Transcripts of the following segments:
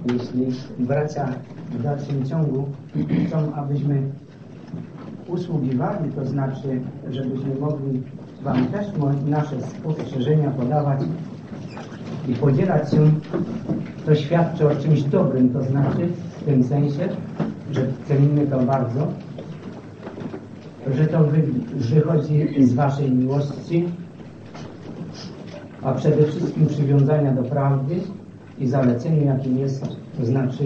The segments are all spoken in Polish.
jeśli bracia w dalszym ciągu chcą, abyśmy usługiwali, to znaczy, żebyśmy mogli Wam też nasze spostrzeżenia podawać i podzielać się, to świadczy o czymś dobrym, to znaczy w tym sensie, że cenimy to bardzo, że to wychodzi z Waszej miłości, a przede wszystkim przywiązania do prawdy i zalecenia, jakim jest, to znaczy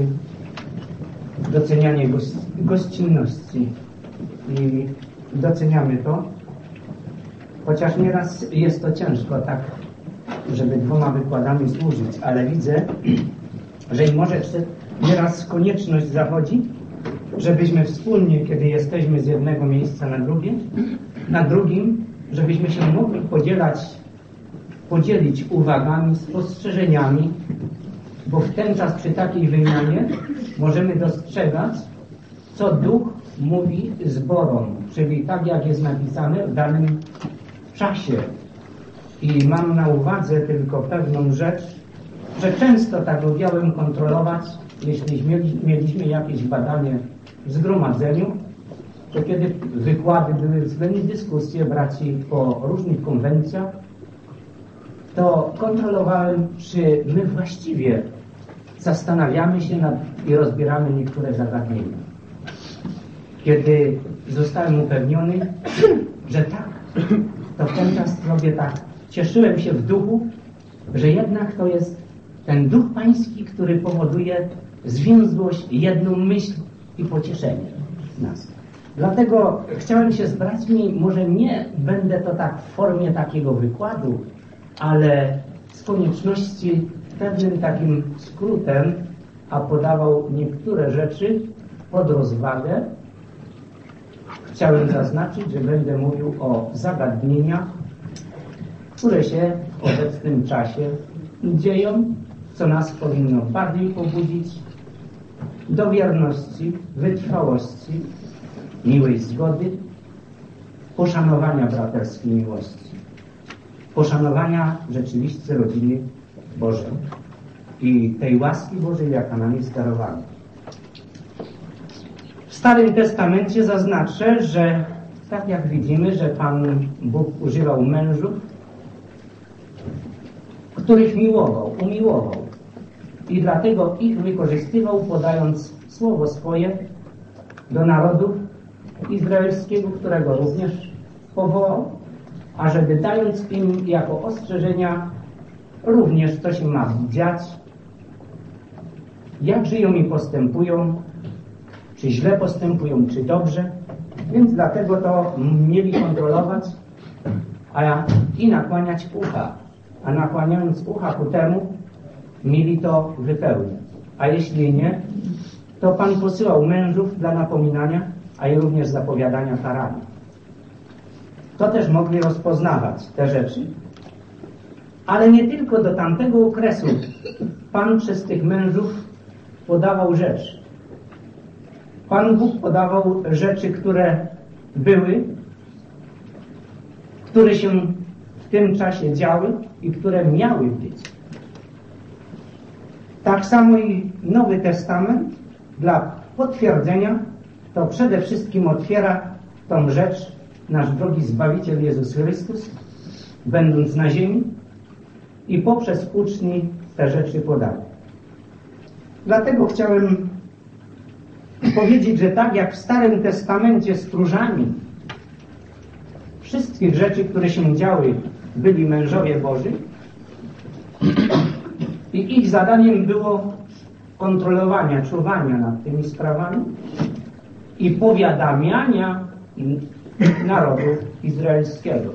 docenianie gościnności. I doceniamy to, chociaż nieraz jest to ciężko tak, żeby 2 wykładami służyć, ale widzę, że i może nieraz konieczność zachodzi, żebyśmy wspólnie, kiedy jesteśmy z jednego miejsca na drugim, żebyśmy się mogli podzielić uwagami, spostrzeżeniami, bo w ten czas przy takiej wymianie możemy dostrzegać, co Duch mówi zborom, czyli tak jak jest napisane w danym czasie. I mam na uwadze tylko pewną rzecz, że często tak lubiałem kontrolować, jeśli mieliśmy jakieś badanie w zgromadzeniu, to kiedy wykłady były względnie dyskusje braci po różnych konwencjach, to kontrolowałem, czy my właściwie zastanawiamy się i rozbieramy niektóre zagadnienia. Kiedy zostałem upewniony, że tak, to w ten czas sobie tak cieszyłem się w duchu, że jednak to jest ten Duch Pański, który powoduje zwięzłość, jedną myśl i pocieszenie nas. Dlatego chciałem się z braćmi, może nie będę to tak w formie takiego wykładu, ale z konieczności pewnym takim skrótem, a podawał niektóre rzeczy pod rozwagę. Chciałem zaznaczyć, że będę mówił o zagadnieniach, które się w obecnym czasie dzieją, co nas powinno bardziej pobudzić do wierności, wytrwałości, miłej zgody, poszanowania braterskiej miłości, poszanowania rzeczywiście rodziny Bożej i tej łaski Bożej, jaka nam jest darowana. W Starym Testamencie zaznaczę, że tak jak widzimy, że Pan Bóg używał mężów, których umiłował i dlatego ich wykorzystywał, podając słowo swoje do narodu izraelskiego, którego również powołał, a żeby dając im jako ostrzeżenia również co się ma dziać, jak żyją i postępują, czy źle postępują, czy dobrze, więc dlatego to mieli kontrolować i nakłaniać ucha, a nakłaniając ucha ku temu mieli to wypełniać, a jeśli nie, to Pan posyłał mężów dla napominania, a i również zapowiadania karania. To też mogli rozpoznawać te rzeczy, ale nie tylko do tamtego okresu Pan przez tych mężów podawał rzeczy. Pan Bóg podawał rzeczy, które były, które się w tym czasie działy i które miały być. Tak samo i Nowy Testament dla potwierdzenia to przede wszystkim otwiera tą rzecz nasz drogi Zbawiciel Jezus Chrystus, będąc na ziemi i poprzez uczni te rzeczy podaje. Dlatego chciałem powiedzieć, że tak jak w Starym Testamencie stróżami wszystkich rzeczy, które się działy, byli mężowie Boży i ich zadaniem było kontrolowania, czuwania nad tymi sprawami i powiadamiania narodu izraelskiego.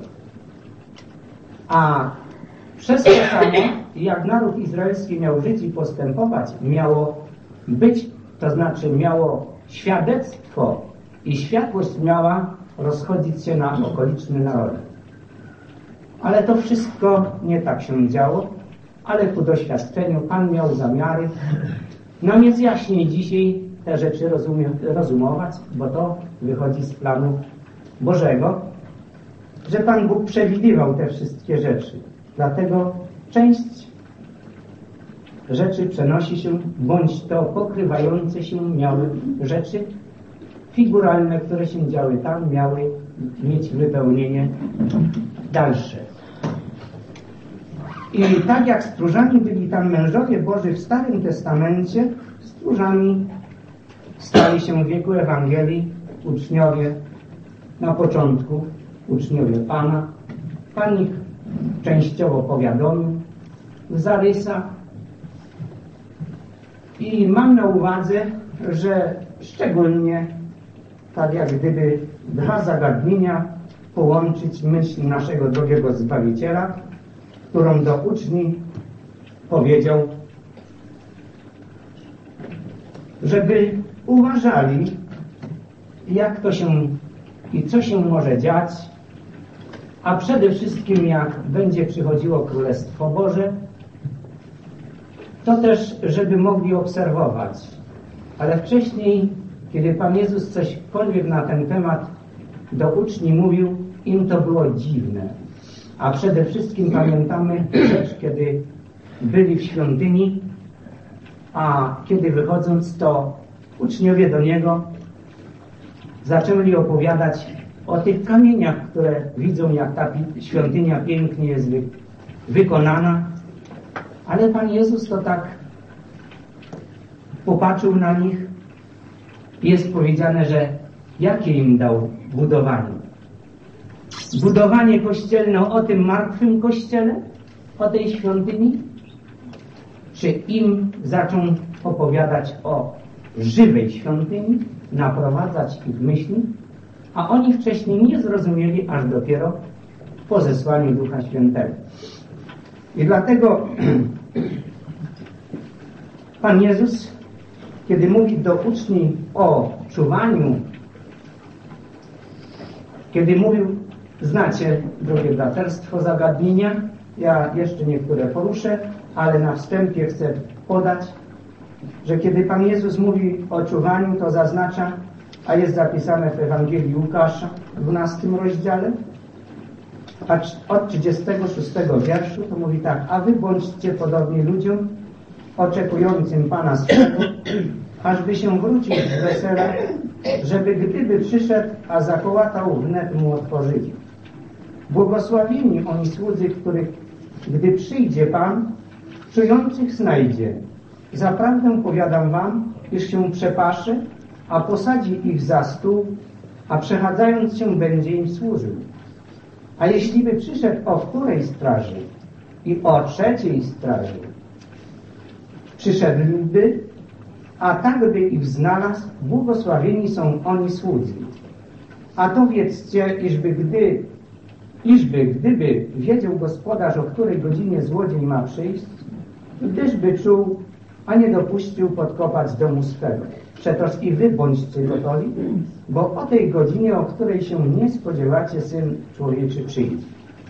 A przez to samo, jak naród izraelski miał żyć i postępować, miało być, to znaczy miało świadectwo i światłość miała rozchodzić się na okoliczne narody. Ale to wszystko nie tak się działo, ale ku doświadczeniu Pan miał zamiary nam jest jaśniej dzisiaj te rzeczy rozumować, bo to wychodzi z planu Bożego, że Pan Bóg przewidywał te wszystkie rzeczy. Dlatego część rzeczy przenosi się, bądź to pokrywające się miały rzeczy figuralne, które się działy tam, miały mieć wypełnienie dalsze. I tak jak stróżami byli tam mężowie Boży w Starym Testamencie, stróżami stali się w wieku Ewangelii uczniowie na początku, uczniowie Pana. Pan ich częściowo powiadomił w zarysach i mam na uwadze, że szczególnie tak jak gdyby dwa zagadnienia połączyć myśl naszego drogiego Zbawiciela, którą do uczniów powiedział, żeby uważali, jak to się i co się może dziać, a przede wszystkim jak będzie przychodziło Królestwo Boże, to też, żeby mogli obserwować. Ale wcześniej, kiedy Pan Jezus cośkolwiek na ten temat do uczniów mówił, im to było dziwne. A przede wszystkim pamiętamy rzecz, kiedy byli w świątyni, a kiedy wychodząc, to uczniowie do Niego zaczęli opowiadać o tych kamieniach, które widzą, jak ta świątynia pięknie jest wykonana. Ale Pan Jezus to tak popatrzył na nich i jest powiedziane, że jakie im dał budowanie? Budowanie kościelne o tym martwym kościele, o tej świątyni? Czy im zaczął opowiadać o żywej świątyni, naprowadzać ich myśli, a oni wcześniej nie zrozumieli, aż dopiero po zesłaniu Ducha Świętego. I dlatego Pan Jezus, kiedy mówi do uczniów o czuwaniu, kiedy mówił, znacie, drogie braterstwo, zagadnienia, ja jeszcze niektóre poruszę, ale na wstępie chcę podać, że kiedy Pan Jezus mówi o czuwaniu, to zaznacza, a jest zapisane w Ewangelii Łukasza, w 12 rozdziale, a od 36 wierszu to mówi tak: a wy bądźcie podobni ludziom oczekującym Pana swego, ażby się wrócił z wesela, żeby gdyby przyszedł, a zakołatał, wnet mu otworzyli. Błogosławieni oni słudzy, których, gdy przyjdzie Pan, czujących znajdzie. Zaprawdę powiadam wam, iż się przepaszy, a posadzi ich za stół, a przechadzając się będzie im służył. A jeśli by przyszedł o której straży i o trzeciej straży przyszedłby, a tak by ich znalazł, błogosławieni są oni słudzy. A to wiedzcie, iżby gdyby wiedział gospodarz, o której godzinie złodziej ma przyjść, gdyż by czuł, a nie dopuścił podkopać domu swego. Przetoż i wy bądźcie gotowi, bo o tej godzinie, o której się nie spodziewacie, Syn Człowieczy przyjdzie.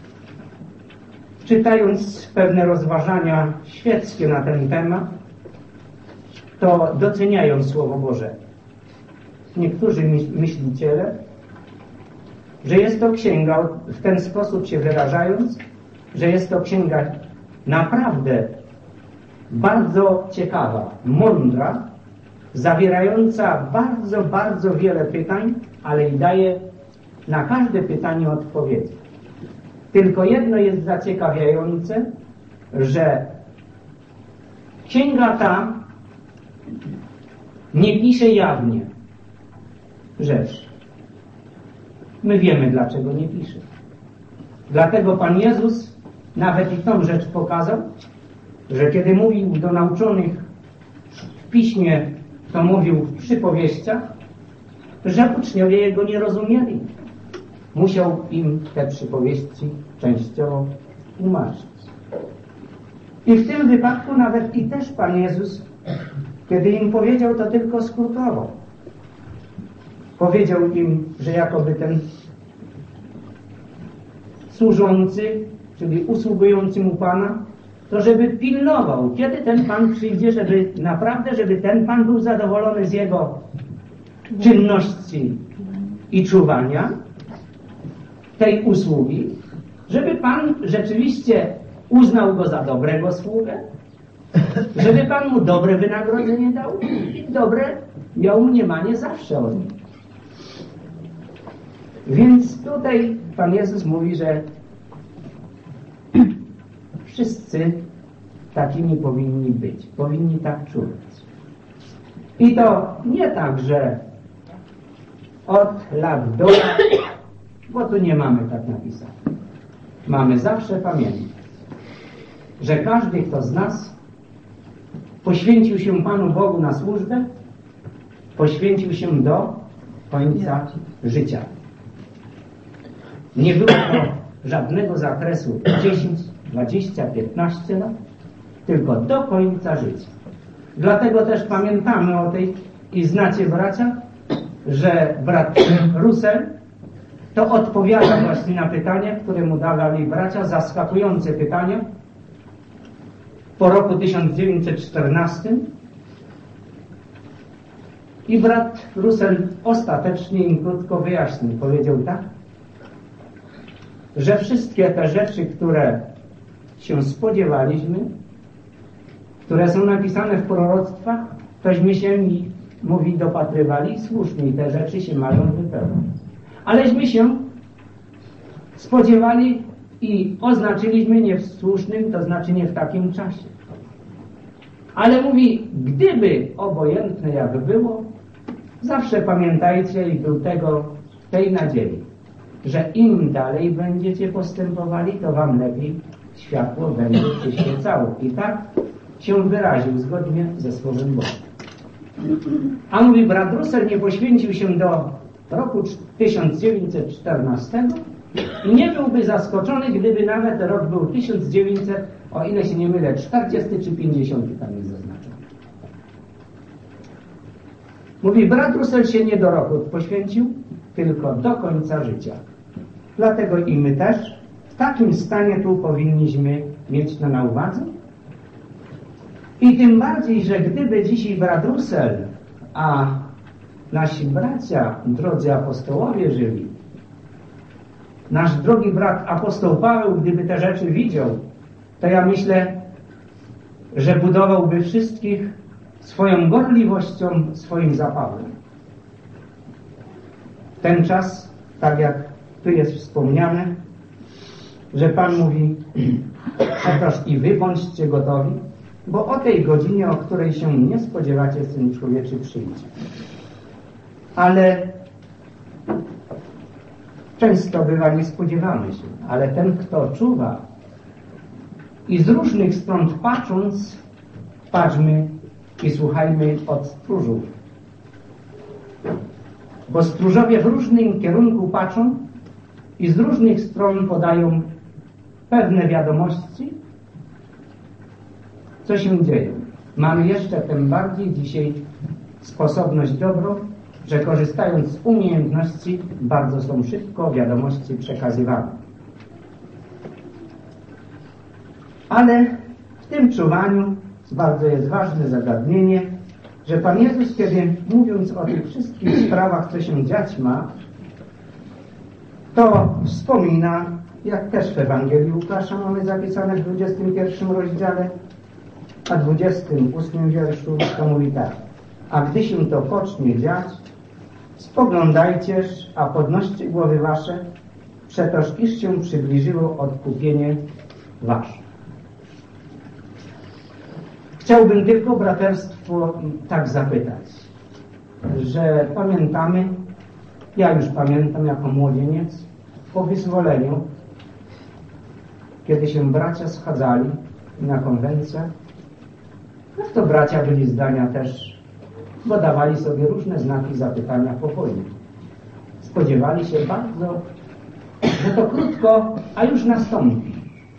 Czytając pewne rozważania świeckie na ten temat, to doceniają Słowo Boże niektórzy myśliciele, że jest to księga, w ten sposób się wyrażając, że jest to księga naprawdę bardzo ciekawa, mądra, zawierająca bardzo, bardzo wiele pytań, ale i daje na każde pytanie odpowiedzi. Tylko jedno jest zaciekawiające, że księga ta nie pisze jawnie rzeczy. My wiemy, dlaczego nie pisze. Dlatego Pan Jezus nawet i tą rzecz pokazał, że kiedy mówił do nauczonych w Piśmie, to mówił w przypowieściach, że uczniowie Jego nie rozumieli. Musiał im te przypowieści częściowo tłumaczyć. I w tym wypadku nawet i też Pan Jezus, kiedy im powiedział, to tylko skrótowo. Powiedział im, że jakoby ten służący, czyli usługujący mu Pana, to żeby pilnował, kiedy ten Pan przyjdzie, żeby naprawdę, żeby ten Pan był zadowolony z jego czynności i czuwania, tej usługi, żeby Pan rzeczywiście uznał go za dobrego sługę, żeby Pan mu dobre wynagrodzenie dał i dobre miał mniemanie zawsze o nim. Więc tutaj Pan Jezus mówi, że wszyscy takimi powinni być, powinni tak czuwać. I to nie tak, że od lat do lat, bo tu nie mamy tak napisane. Mamy zawsze pamiętać, że każdy, kto z nas poświęcił się Panu Bogu na służbę, poświęcił się do końca życia. Nie było to żadnego zakresu 10, 20, 15 lat, tylko do końca życia. Dlatego też pamiętamy o tej i znacie, bracia, że brat Russell to odpowiada właśnie na pytanie, które mu dali bracia, zaskakujące pytanie po roku 1914. I brat Russell ostatecznie im krótko wyjaśnił. Powiedział tak, że wszystkie te rzeczy, które się spodziewaliśmy, które są napisane w proroctwach, tośmy się, mówi, dopatrywali i słusznie te rzeczy się mają wypełnić. Aleśmy się spodziewali i oznaczyliśmy nie w słusznym, to znaczy nie w takim czasie. Ale mówi, gdyby obojętne jak było, zawsze pamiętajcie i był tej nadziei, że im dalej będziecie postępowali, to wam lepiej światło będzie przyświecało. I tak się wyraził zgodnie ze Słowem Bożym. A mówi, brat Russell nie poświęcił się do roku 1914 i nie byłby zaskoczony, gdyby nawet rok był 1900, o ile się nie mylę, 40 czy 50 tam jest zaznaczony. Mówi, brat Russell się nie do roku poświęcił, tylko do końca życia. Dlatego i my też w takim stanie tu powinniśmy mieć to na uwadze. I tym bardziej, że gdyby dzisiaj brat Russell, a nasi bracia, drodzy apostołowie żyli, nasz drogi brat apostoł Paweł, gdyby te rzeczy widział, to ja myślę, że budowałby wszystkich swoją gorliwością, swoim zapałem. Ten czas, tak jak tu jest wspomniane, że Pan mówi, otóż i wy bądźcie gotowi, bo o tej godzinie, o której się nie spodziewacie, Syn Człowieczy przyjdzie. Ale często bywa, nie spodziewamy się, ale ten, kto czuwa i z różnych stron patrząc, patrzmy i słuchajmy od stróżów. Bo stróżowie w różnym kierunku patrzą i z różnych stron podają pewne wiadomości, co się dzieje. Mamy jeszcze tym bardziej dzisiaj sposobność dobrą, że korzystając z umiejętności bardzo są szybko wiadomości przekazywane. Ale w tym czuwaniu bardzo jest ważne zagadnienie, że Pan Jezus, kiedy mówiąc o tych wszystkich sprawach, co się dziać ma, to wspomina, jak też w Ewangelii Łukasza mamy zapisane w 21 rozdziale, a 28 wierszu, to mówi tak: a gdy się to pocznie dziać, spoglądajcież, a podnoście głowy wasze, przetoż iż się przybliżyło odkupienie wasze. Chciałbym tylko braterstwo tak zapytać, że pamiętamy, ja już pamiętam jako młodzieniec, po wyzwoleniu, kiedy się bracia schadzali na konwencjach, no to bracia byli zdania też, bo dawali sobie różne znaki zapytania po wojnie. Spodziewali się bardzo, że to krótko, a już nastąpi.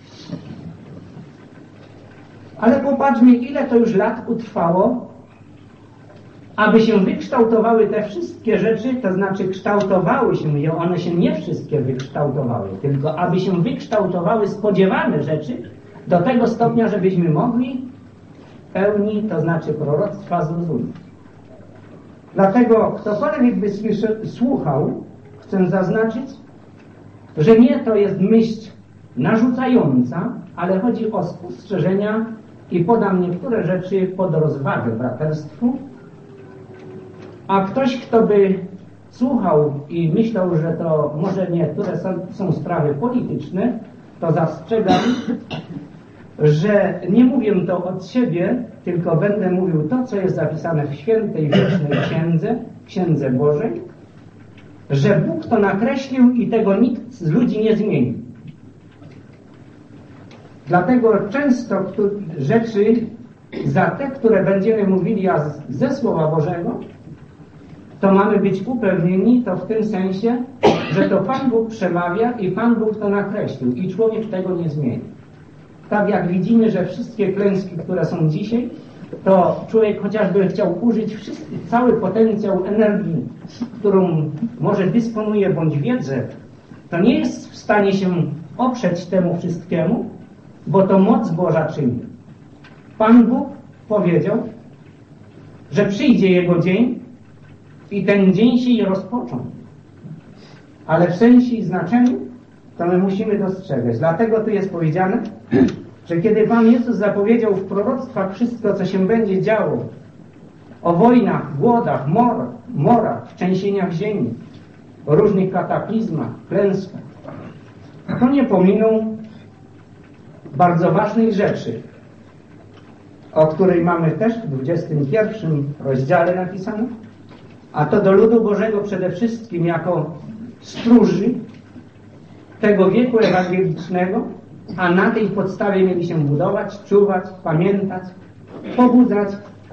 Ale popatrzmy, ile to już lat utrwało, aby się wykształtowały te wszystkie rzeczy, to znaczy kształtowały się, one się nie wszystkie wykształtowały, tylko aby się wykształtowały spodziewane rzeczy do tego stopnia, żebyśmy mogli w pełni, to znaczy proroctwa, zrozumieć. Dlatego ktokolwiek by słuchał, chcę zaznaczyć, że nie to jest myśl narzucająca, ale chodzi o spostrzeżenia i podam niektóre rzeczy pod rozwagę braterstwu, a ktoś, kto by słuchał i myślał, że to może niektóre są sprawy polityczne, to zastrzegam, że nie mówię to od siebie, tylko będę mówił to, co jest zapisane w świętej, wiecznej Księdze Bożej, że Bóg to nakreślił i tego nikt z ludzi nie zmieni. Dlatego często rzeczy za te, które będziemy mówili ze Słowa Bożego, to mamy być upewnieni, to w tym sensie, że to Pan Bóg przemawia i Pan Bóg to nakreślił i człowiek tego nie zmieni. Tak jak widzimy, że wszystkie klęski, które są dzisiaj, to człowiek chociażby chciał użyć cały potencjał energii, którą może dysponuje, bądź wiedzę, to nie jest w stanie się oprzeć temu wszystkiemu, bo to moc Boża czyni. Pan Bóg powiedział, że przyjdzie Jego dzień i ten dzień się i rozpoczął. Ale w sensie i znaczeniu to my musimy dostrzegać. Dlatego tu jest powiedziane, że kiedy Pan Jezus zapowiedział w proroctwach wszystko, co się będzie działo, o wojnach, głodach, morach, trzęsieniach ziemi, o różnych kataklizmach, klęskach, to nie pominął bardzo ważnej rzeczy, o której mamy też w 21 rozdziale napisane, a to do ludu Bożego przede wszystkim jako stróży tego wieku ewangelicznego, a na tej podstawie mieli się budować, czuwać, pamiętać, pobudzać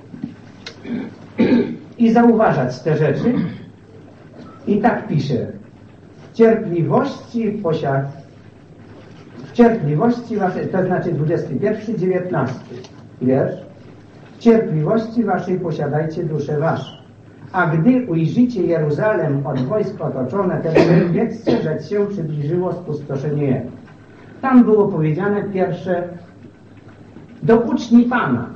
i zauważać te rzeczy. I tak pisze: w cierpliwości waszej, to znaczy 21, 19 wiersz, w cierpliwości waszej posiadajcie duszę waszą. A gdy ujrzycie Jeruzalem od wojsk otoczone, wtedy wiedzcie, że się przybliżyło spustoszenie jego. Tam było powiedziane pierwsze do uczni Pana.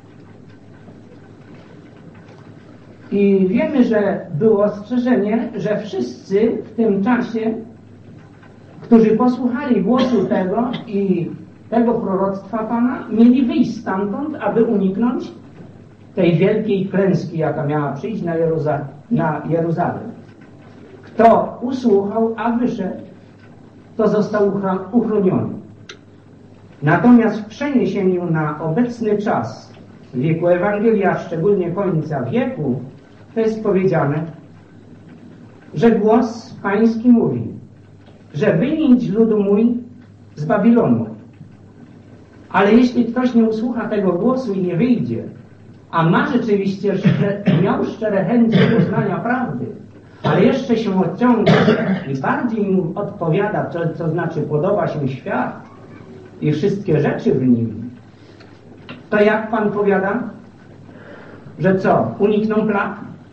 I wiemy, że było ostrzeżenie, że wszyscy w tym czasie, którzy posłuchali głosu tego i tego proroctwa Pana, mieli wyjść stamtąd, aby uniknąć tej wielkiej klęski, jaka miała przyjść na Jeruzalem. Kto usłuchał, a wyszedł, to został uchroniony. Natomiast w przeniesieniu na obecny czas wieku Ewangelii, a szczególnie końca wieku, to jest powiedziane, że głos Pański mówi, że wynić ludu mój z Babilonu. Ale jeśli ktoś nie usłucha tego głosu i nie wyjdzie, a ma rzeczywiście, miał szczere chęci poznania prawdy, ale jeszcze się odciąga i bardziej mu odpowiada, co znaczy podoba się świat i wszystkie rzeczy w nim, to jak Pan powiada, że co? Unikną plag?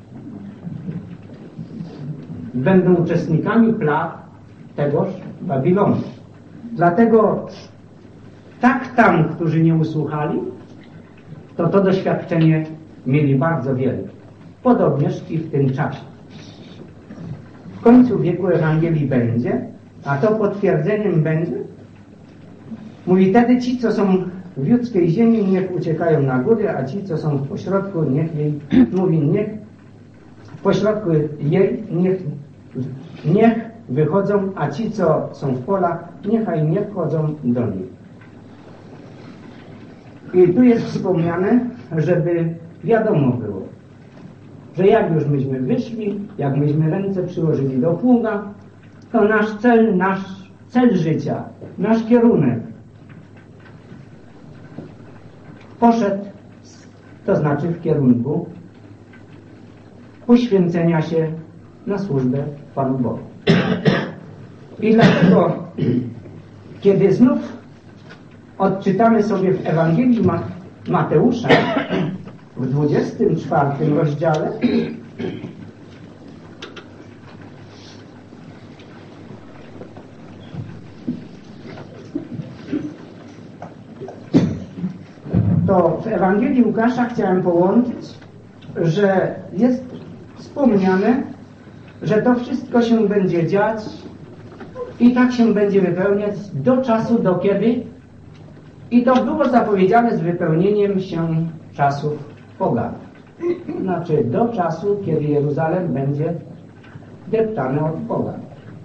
Będą uczestnikami plag tegoż Babilonu. Dlatego tak tam, którzy nie usłuchali, to doświadczenie mieli bardzo wielkie. Podobnież i w tym czasie. W końcu wieku Ewangelii będzie, a to potwierdzeniem będzie, mówi wtedy ci, co są w judzkiej ziemi, niech uciekają na góry, a ci, co są w pośrodku, niech w pośrodku jej, niech wychodzą, a ci, co są w polach, niechaj nie wchodzą do nich. I tu jest wspomniane, żeby wiadomo było, że jak już myśmy wyszli, jak myśmy ręce przyłożyli do pługa, to nasz cel życia, nasz kierunek poszedł, to znaczy w kierunku poświęcenia się na służbę Panu Bogu. I dlatego, kiedy znów odczytamy sobie w Ewangelii Mateusza w 24 rozdziale, to w Ewangelii Łukasza chciałem połączyć, że jest wspomniane, że to wszystko się będzie dziać i tak się będzie wypełniać do czasu, do kiedy I to było zapowiedziane z wypełnieniem się czasów pogan. Znaczy do czasu, kiedy Jeruzalem będzie deptany od pogan.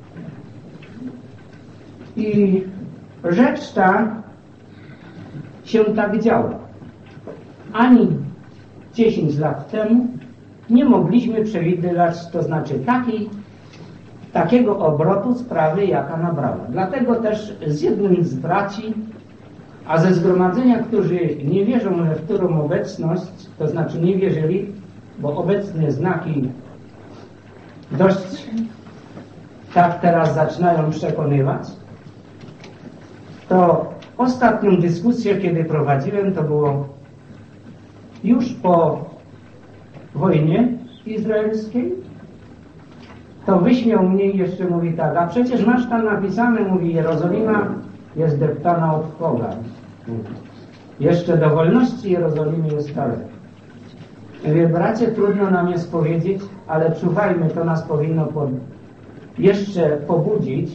I rzecz ta się tak działa. Ani 10 lat temu nie mogliśmy przewidywać, to znaczy takiego obrotu sprawy, jaka nabrała. Dlatego też z jednym z braci, a ze zgromadzenia, którzy nie wierzą we wtórą obecność, to znaczy nie wierzyli, bo obecne znaki dość tak teraz zaczynają przekonywać, to ostatnią dyskusję, kiedy prowadziłem, to było już po wojnie izraelskiej, to wyśmiał mnie i jeszcze mówi tak, a przecież masz tam napisane, mówi, Jerozolima jest deptana od pogan. Jeszcze do wolności Jerozolimy jest daleko. Mówię, bracie, trudno nam jest powiedzieć, ale czuwajmy, to nas powinno jeszcze pobudzić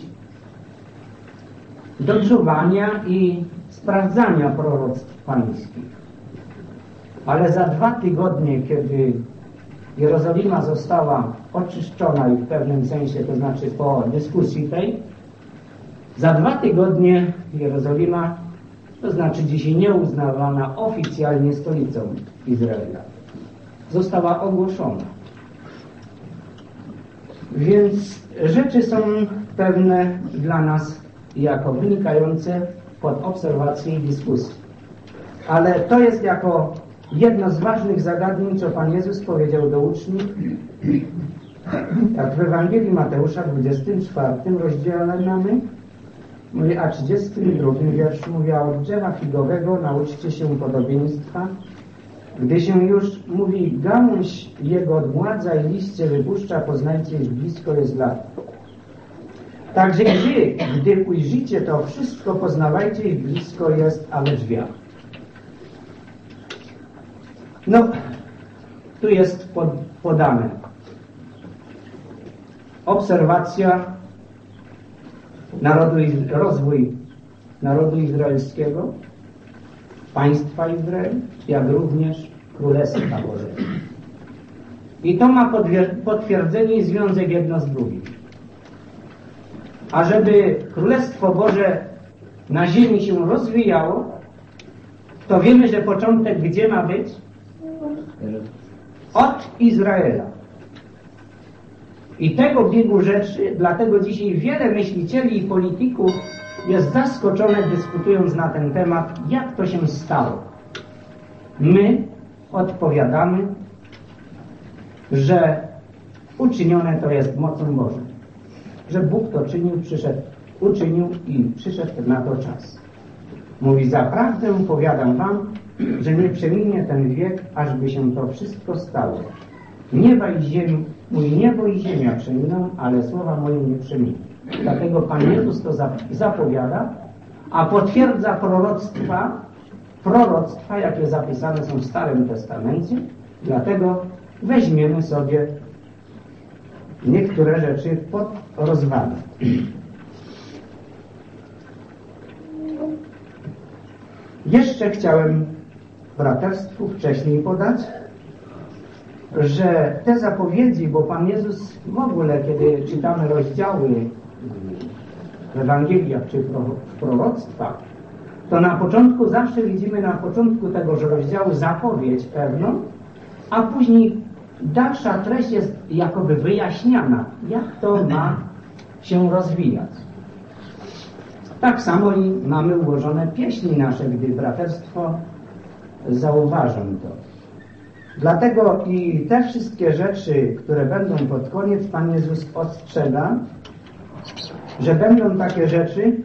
do czuwania i sprawdzania proroctw pańskich. Ale za 2 tygodnie, kiedy Jerozolima została oczyszczona i w pewnym sensie, to znaczy po dyskusji tej, za 2 tygodnie Jerozolima, to znaczy dzisiaj nieuznawana oficjalnie stolicą Izraela, została ogłoszona. Więc rzeczy są pewne dla nas jako wynikające pod obserwacją i dyskusji. Ale to jest jako jedno z ważnych zagadnień, co Pan Jezus powiedział do uczniów, jak w Ewangelii Mateusza w 24 rozdziale mamy, mówi, a 32 wiersz mówi, a od drzewa figowego nauczcie się podobieństwa, gdy się już, mówi, gałąź jego odmładza i liście wypuszcza, poznajcie, iż blisko jest lat. Także i wy, gdy ujrzycie to wszystko, poznawajcie, iż blisko jest, ale drzwiach. No, tu jest podane obserwacja rozwój narodu izraelskiego, państwa Izrael, jak również Królestwa Bożego. I to ma potwierdzenie i związek jedno z drugim. A żeby Królestwo Boże na ziemi się rozwijało, to wiemy, że początek gdzie ma być? Od Izraela. I tego biegu rzeczy, dlatego dzisiaj wiele myślicieli i polityków jest zaskoczone, dyskutując na ten temat, jak to się stało. My odpowiadamy, że uczynione to jest mocą Bożą. Że Bóg to uczynił i przyszedł na to czas. Mówi, zaprawdę powiadam wam, że nie przeminie ten wiek, ażby się to wszystko stało. Nieba i ziemi, mój niebo i ziemia przeminą, ale słowa moje nie przeminą. Dlatego Pan Jezus to zapowiada, a potwierdza proroctwa, jakie zapisane są w Starym Testamencie. Dlatego weźmiemy sobie niektóre rzeczy pod rozwagę. Jeszcze chciałem braterstwu wcześniej podać, że te zapowiedzi, bo Pan Jezus w ogóle, kiedy czytamy rozdziały w Ewangeliach czy w proroctwach, to na początku zawsze widzimy na początku tegoż rozdziału zapowiedź pewną, a później dalsza treść jest jakoby wyjaśniana, jak to ma się rozwijać. Tak samo i mamy ułożone pieśni nasze, gdy braterstwo zauważą to. Dlatego i te wszystkie rzeczy, które będą pod koniec, Pan Jezus ostrzega, że będą takie rzeczy,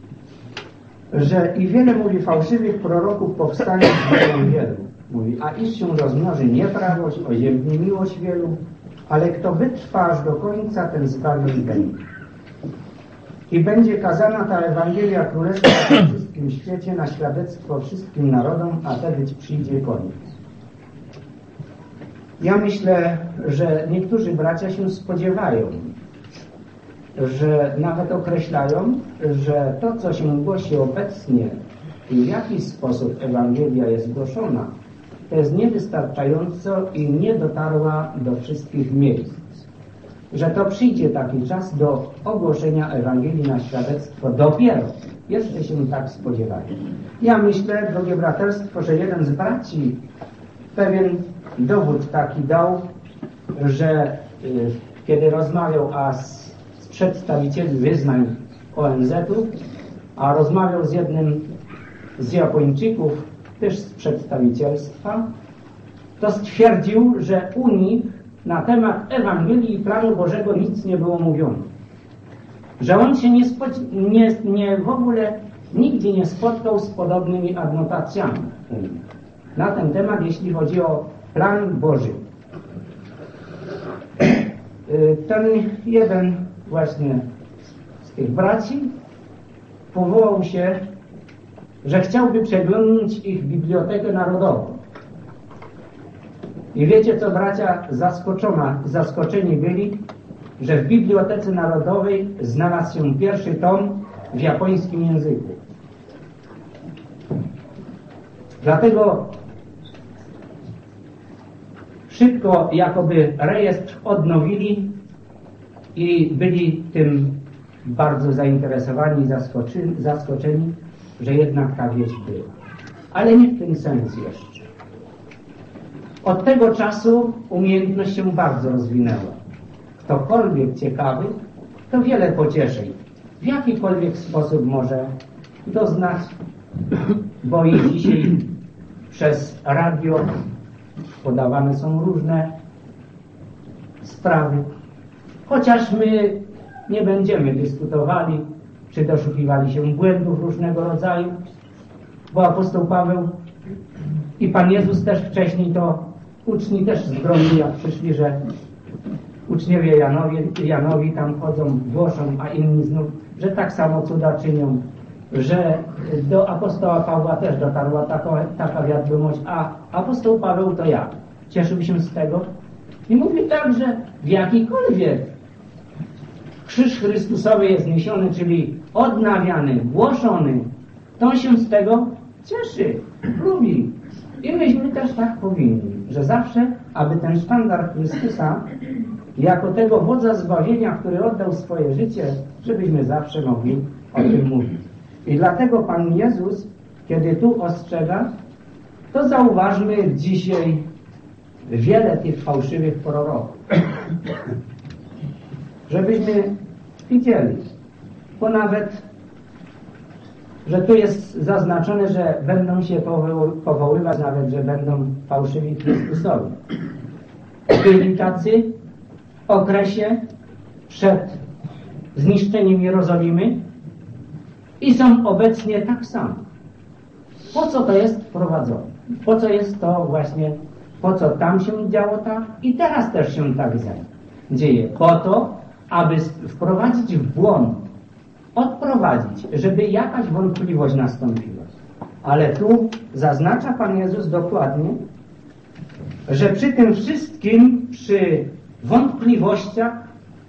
że i wiele, mówi, fałszywych proroków powstanie z wielu. Mówi, a iż się rozmnoży nieprawość, oziębnie miłość wielu, ale kto wytrwa aż do końca, ten zbawiony będzie. I będzie kazana ta Ewangelia Królestwa we wszystkim świecie na świadectwo wszystkim narodom, a wtedy przyjdzie koniec. Ja myślę, że niektórzy bracia się spodziewają, że nawet określają, że to, co się głosi obecnie i w jaki sposób Ewangelia jest głoszona, to jest niewystarczająco i nie dotarła do wszystkich miejsc. Że to przyjdzie taki czas do ogłoszenia Ewangelii na świadectwo dopiero. Jeszcze się tak spodziewają. Ja myślę, drogie braterstwo, że jeden z braci pewien dowód taki dał, że kiedy rozmawiał z przedstawicielami wyznań ONZ-u, a rozmawiał z jednym z Japończyków, też z przedstawicielstwa, to stwierdził, że u nich na temat Ewangelii i planu Bożego nic nie było mówione. Że on się w ogóle nigdzie nie spotkał z podobnymi adnotacjami na ten temat, jeśli chodzi o plan Boży. Ten jeden właśnie z tych braci powołał się, że chciałby przeglądnąć ich Bibliotekę Narodową. I wiecie co, bracia, zaskoczeni byli, że w Bibliotece Narodowej znalazł się pierwszy tom w japońskim języku. Dlatego szybko jakoby rejestr odnowili i byli tym bardzo zainteresowani, zaskoczeni, że jednak ta wieść była. Ale nie w tym sensie jeszcze. Od tego czasu umiejętność się bardzo rozwinęła. Ktokolwiek ciekawy, to wiele pocieszeń. W jakikolwiek sposób może doznać, bo i dzisiaj przez radio podawane są różne sprawy. Chociaż my nie będziemy dyskutowali, czy doszukiwali się błędów różnego rodzaju, bo apostoł Paweł i Pan Jezus też wcześniej to uczni też zgromili, jak przyszli, że uczniowie Janowi tam chodzą, głoszą, a inni znów, że tak samo cuda czynią, że do apostoła Pawła też dotarła taka wiadomość, a apostoł Paweł to ja. Cieszył się z tego i mówi tak, że w jakikolwiek krzyż Chrystusowy jest niesiony, czyli odnawiany, głoszony, to on się z tego cieszy, lubi. I myśmy też tak powinni, że zawsze, aby ten sztandar Chrystusa, jako tego wodza zbawienia, który oddał swoje życie, żebyśmy zawsze mogli o tym mówić. I dlatego Pan Jezus, kiedy tu ostrzega, to zauważmy dzisiaj wiele tych fałszywych proroków. Żebyśmy widzieli, bo nawet, że tu jest zaznaczone, że będą się powoływać nawet, że będą fałszywi Chrystusowi. Byli tacy w okresie przed zniszczeniem Jerozolimy i są obecnie tak samo. Po co to jest wprowadzone? Po co jest to właśnie, po co tam się działo tak i teraz też się tak dzieje? Po to, aby wprowadzić w błąd, odprowadzić, żeby jakaś wątpliwość nastąpiła. Ale tu zaznacza Pan Jezus dokładnie, że przy tym wszystkim, przy wątpliwościach,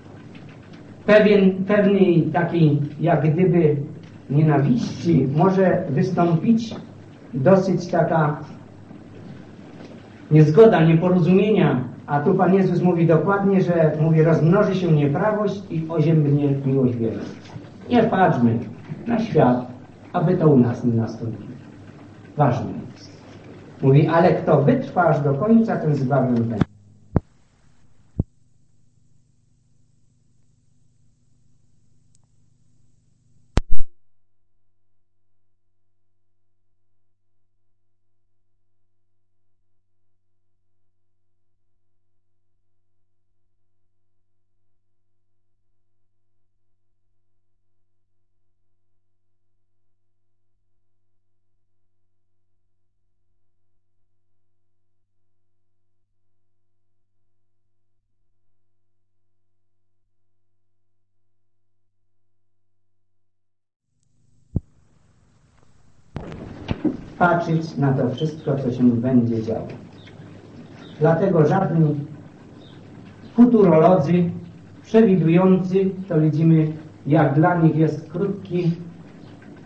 pewnej takiej jak gdyby nienawiści może wystąpić dosyć taka niezgoda, nieporozumienia, a tu Pan Jezus mówi dokładnie, że mówi, rozmnoży się nieprawość i oziębnie miłość wierzy. Nie patrzmy na świat, aby to u nas nie nastąpiło. Ważne jest. Mówi, ale kto wytrwa aż do końca, ten zbawiony będzie. Patrzeć na to wszystko, co się będzie działo. Dlatego żadni futurolodzy przewidujący, to widzimy, jak dla nich jest krótki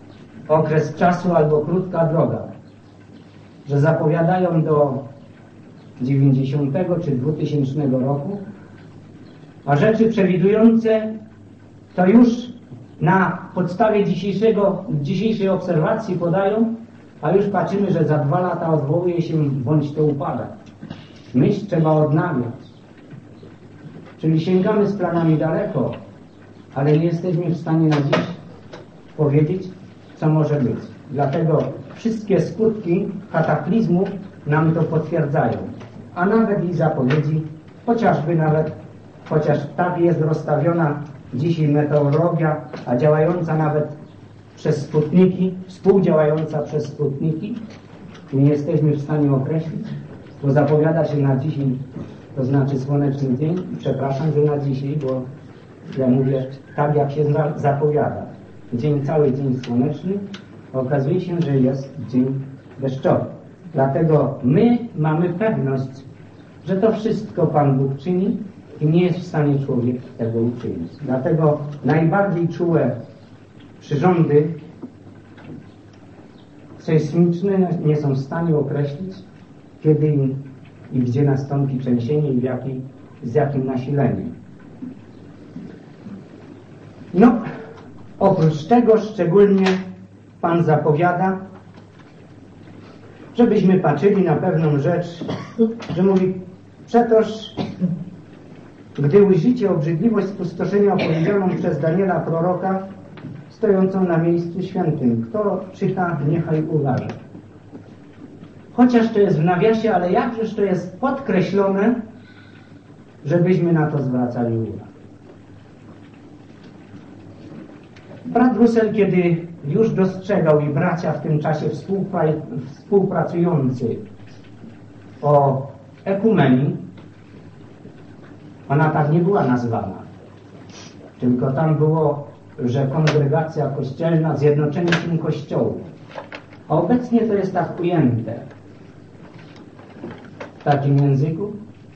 okres czasu albo krótka droga, że zapowiadają do 90 czy 2000 roku, a rzeczy przewidujące to już na podstawie dzisiejszej obserwacji podają, a już patrzymy, że za 2 lata odwołuje się bądź to upada. Myśl trzeba odnawiać. Czyli sięgamy z planami daleko, ale nie jesteśmy w stanie na dziś powiedzieć, co może być. Dlatego wszystkie skutki kataklizmu nam to potwierdzają. A nawet i zapowiedzi, chociaż tak jest rozstawiona dzisiaj meteorologia, a działająca nawet przez Sputniki, współdziałająca przez Sputniki, nie jesteśmy w stanie określić, bo zapowiada się na dzisiaj, to znaczy słoneczny dzień. Przepraszam, że na dzisiaj, bo ja mówię tak, jak się zapowiada. Cały dzień słoneczny, okazuje się, że jest dzień deszczowy. Dlatego my mamy pewność, że to wszystko Pan Bóg czyni i nie jest w stanie człowiek tego uczynić. Dlatego najbardziej czułe przyrządy sejsmiczne nie są w stanie określić, kiedy i gdzie nastąpi trzęsienie i z jakim nasileniem. No, oprócz tego szczególnie Pan zapowiada, żebyśmy patrzyli na pewną rzecz, że mówi: przetoż gdy ujrzycie obrzydliwość spustoszenia opowiedzianą przez Daniela proroka, stojącą na miejscu świętym. Kto czyta, niechaj uważa. Chociaż to jest w nawiasie, ale jakżeż to jest podkreślone, żebyśmy na to zwracali uwagę. Brat Russell, kiedy już dostrzegał i bracia w tym czasie współpracujący o ekumenii, ona tak nie była nazwana, tylko tam było, że kongregacja kościelna, zjednoczenie się kościołów. A obecnie to jest tak ujęte w takim języku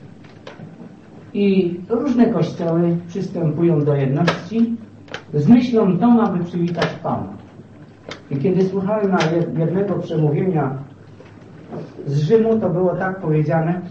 i różne kościoły przystępują do jedności z myślą tą, aby przywitać Pana. I kiedy słuchałem jednego przemówienia z Rzymu, to było tak powiedziane,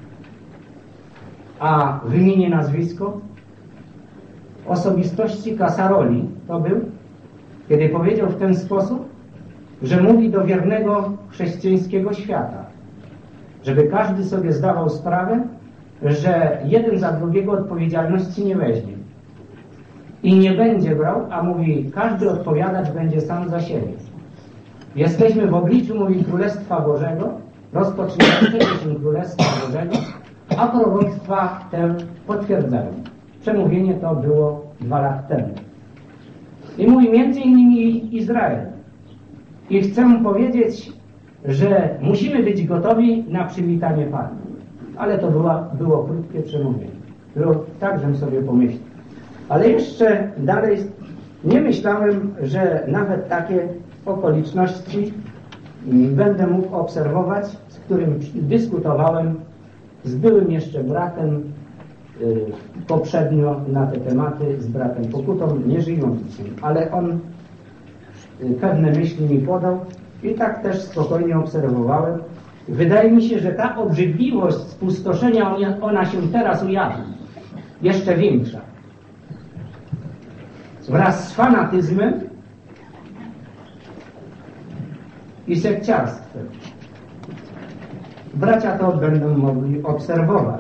a wymienię nazwisko osobistości Casaroli to był, kiedy powiedział w ten sposób, że mówi do wiernego chrześcijańskiego świata, żeby każdy sobie zdawał sprawę, że jeden za drugiego odpowiedzialności nie weźmie i nie będzie brał, a mówi, każdy odpowiadać będzie sam za siebie. Jesteśmy w obliczu, mówi, Królestwa Bożego, rozpoczynającego się Królestwa Bożego, a proroctwa te potwierdzają. Przemówienie to było 2 lat temu. I mówi między innymi Izrael. I chcę powiedzieć, że musimy być gotowi na przywitanie Pana. Ale to było krótkie przemówienie. Było tak, żem sobie pomyślał. Ale jeszcze dalej nie myślałem, że nawet takie okoliczności będę mógł obserwować, z którym dyskutowałem z byłym jeszcze bratem poprzednio na te tematy, z bratem Pokutą, nie żyjącym, ale on pewne myśli mi podał i tak też spokojnie obserwowałem. Wydaje mi się, że ta obrzydliwość spustoszenia, ona się teraz ujawni, jeszcze większa. Wraz z fanatyzmem i sekciarstwem. Bracia to będą mogli obserwować.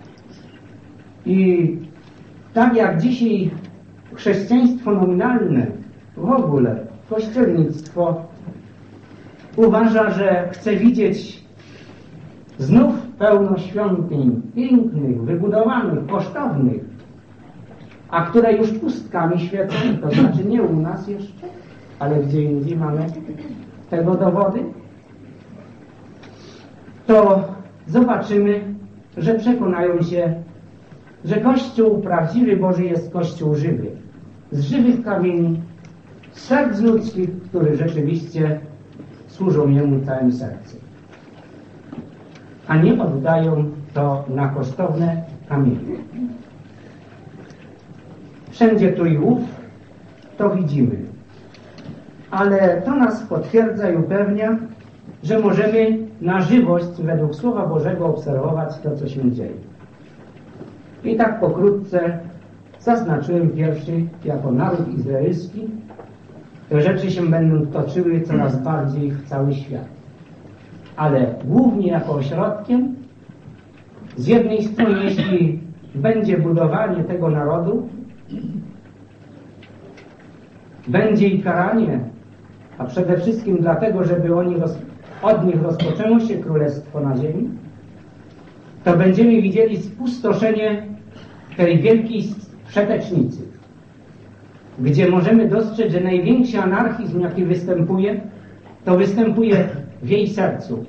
I tak jak dzisiaj chrześcijaństwo nominalne, w ogóle kościelnictwo uważa, że chce widzieć znów pełno świątyń pięknych, wybudowanych, kosztownych, a które już pustkami świecą, to znaczy nie u nas jeszcze, ale gdzie indziej mamy tego dowody, to zobaczymy, że przekonają się, że Kościół prawdziwy Boży jest Kościół żywy, z żywych kamieni, z serc ludzkich, które rzeczywiście służą Jemu całym sercem, a nie oddają to na kosztowne kamienie. Wszędzie tu i ów to widzimy, ale to nas potwierdza i upewnia, że możemy na żywość według Słowa Bożego obserwować to, co się dzieje. I tak pokrótce zaznaczyłem pierwszy jako naród izraelski. Te rzeczy się będą toczyły coraz bardziej w cały świat. Ale głównie jako ośrodkiem, z jednej strony, jeśli będzie budowanie tego narodu, będzie i karanie, a przede wszystkim dlatego, żeby od nich rozpoczęło się królestwo na ziemi, to będziemy widzieli spustoszenie tej wielkiej wszetecznicy, gdzie możemy dostrzec, że największy anarchizm, jaki występuje, to występuje w jej sercu.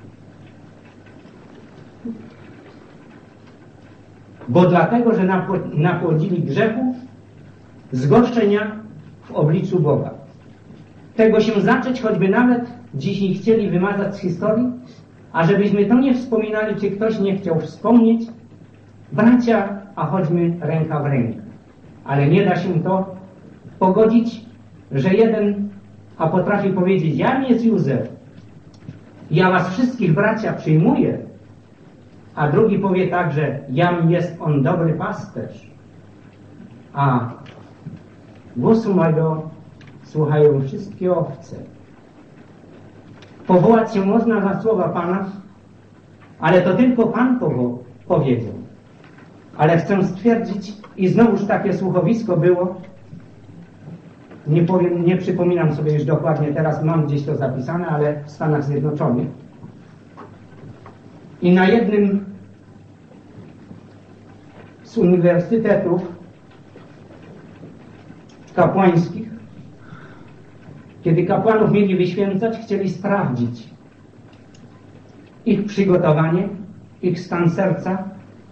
Bo dlatego, że napłodzili grzechu, zgorszenia w obliczu Boga. Tego się zacząć, choćby nawet dzisiaj chcieli wymazać z historii, a żebyśmy to nie wspominali, czy ktoś nie chciał wspomnieć, bracia, a chodźmy ręka w rękę. Ale nie da się to pogodzić, że jeden, a potrafi powiedzieć, jam jest Józef, ja was wszystkich bracia przyjmuję, a drugi powie tak, że jam jest on dobry pasterz, a głosu mego słuchają wszystkie owce. Powołać się można na słowa Pana, ale to tylko Pan powiedział. Ale chcę stwierdzić, i znowuż takie słuchowisko było, nie przypominam sobie już dokładnie, teraz mam gdzieś to zapisane, ale w Stanach Zjednoczonych. I na jednym z uniwersytetów kapłańskich, kiedy kapłanów mieli wyświęcać, chcieli sprawdzić ich przygotowanie, ich stan serca,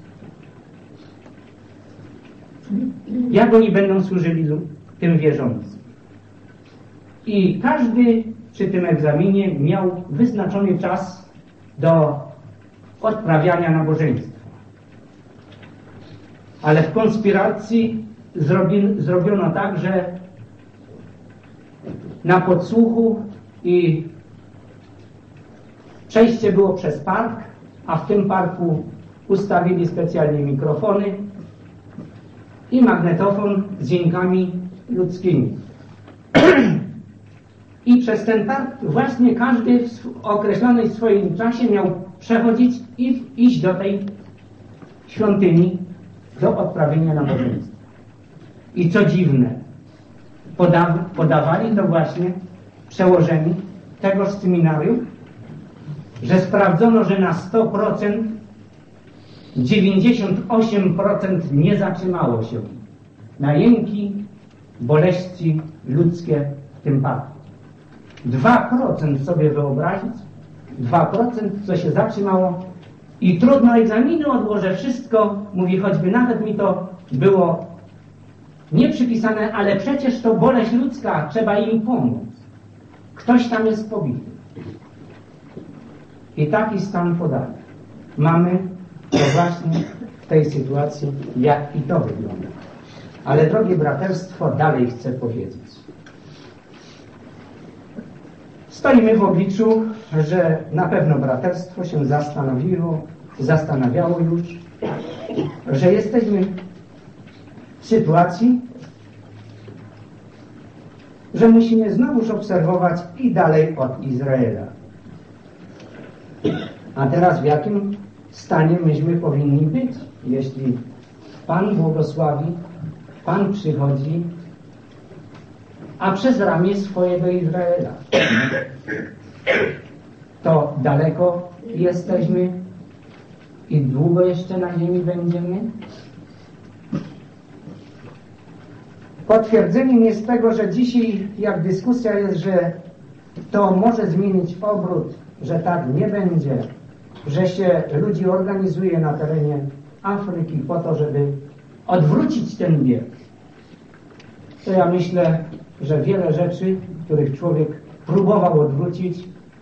jak oni będą służyli tym wierzącym. I każdy przy tym egzaminie miał wyznaczony czas do odprawiania nabożeństwa. Ale w konspiracji zrobiono tak, że na podsłuchu i przejście było przez park, a w tym parku ustawili specjalnie mikrofony i magnetofon z dźwiękami ludzkimi. I przez ten park właśnie każdy w określonym swoim czasie miał przechodzić i iść do tej świątyni do odprawienia nabożeństwa. I co dziwne, podawali to właśnie przełożeni tegoż seminarium, że sprawdzono, że na 100% 98% nie zatrzymało się na jęki, boleści ludzkie w tym parku. 2% sobie wyobrazić, 2% co się zatrzymało i trudno egzaminu odłożę wszystko, mówi, choćby nawet mi to było nie przypisane, ale przecież to boleść ludzka, trzeba im pomóc. Ktoś tam jest pobity. I taki stan podania mamy to właśnie w tej sytuacji, jak i to wygląda. Ale drogie braterstwo, dalej chcę powiedzieć. Stoimy w obliczu, że na pewno braterstwo się zastanawiało już, że jesteśmy w sytuacji, że musimy znowuż obserwować i dalej od Izraela. A teraz w jakim stanie myśmy powinni być, jeśli Pan błogosławi, Pan przychodzi, a przez ramię swoje do Izraela. To daleko jesteśmy i długo jeszcze na ziemi będziemy? Potwierdzeniem jest tego, że dzisiaj, jak dyskusja jest, że to może zmienić obrót, że tak nie będzie, że się ludzi organizuje na terenie Afryki po to, żeby odwrócić ten bieg. To ja myślę, że wiele rzeczy, których człowiek próbował odwrócić,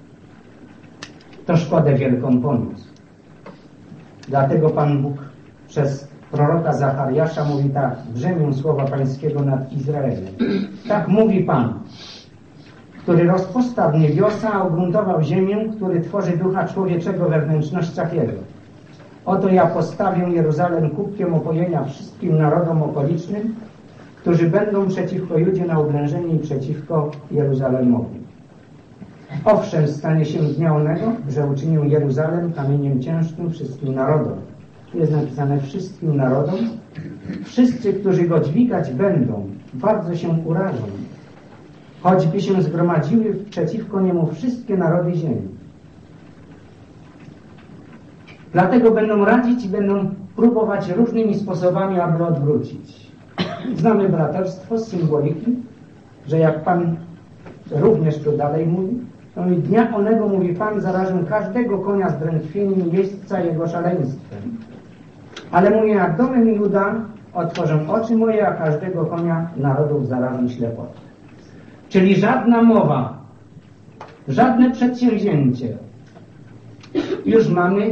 to szkodę wielką poniósł. Dlatego Pan Bóg przez proroka Zachariasza mówi tak, brzemię słowa pańskiego nad Izraelem. Tak mówi Pan. który rozpostarł niebiosa, a ugruntował ziemię, który tworzy ducha człowieczego we wnętrznościach Jego. Oto ja postawię Jeruzalem kubkiem opojenia wszystkim narodom okolicznym, którzy będą przeciwko Judzie na oblężenie i przeciwko Jeruzalemowi. Owszem, stanie się dnia onego, że uczynię Jeruzalem kamieniem ciężkim wszystkim narodom. Tu jest napisane wszystkim narodom. Wszyscy, którzy go dźwigać będą, bardzo się urażą, choćby się zgromadziły przeciwko niemu wszystkie narody ziemi. Dlatego będą radzić i będą próbować różnymi sposobami, aby odwrócić. Znamy braterstwo z symboliki, że jak Pan również tu dalej mówi, to i dnia onego, mówi Pan, zarażę każdego konia zdrętwieniem i jeźdźca jego szaleństwem. Ale mówi, jak domem Juda otworzę oczy moje, a każdego konia narodów zarażę ślepotę. Czyli żadna mowa, żadne przedsięwzięcie. Już mamy